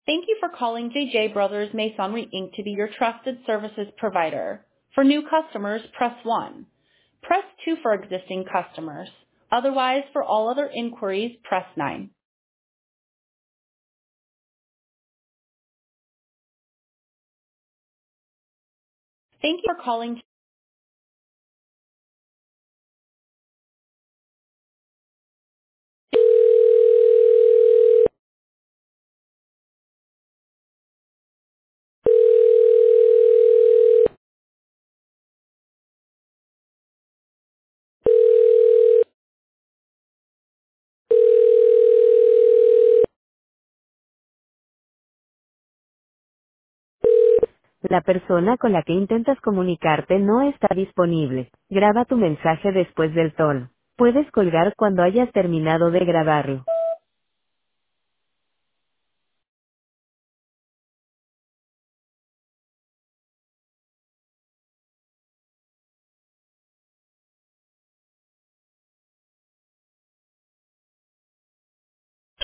Thank you for calling J.J. Brothers Masonry Inc. to be your trusted services provider. For new customers, press 1. Press 2 for existing customers. Otherwise, for all other inquiries, press 9. Thank you for calling. La persona con la que intentas comunicarte no está disponible. Graba tu mensaje después del tono. Puedes colgar cuando hayas terminado de grabarlo.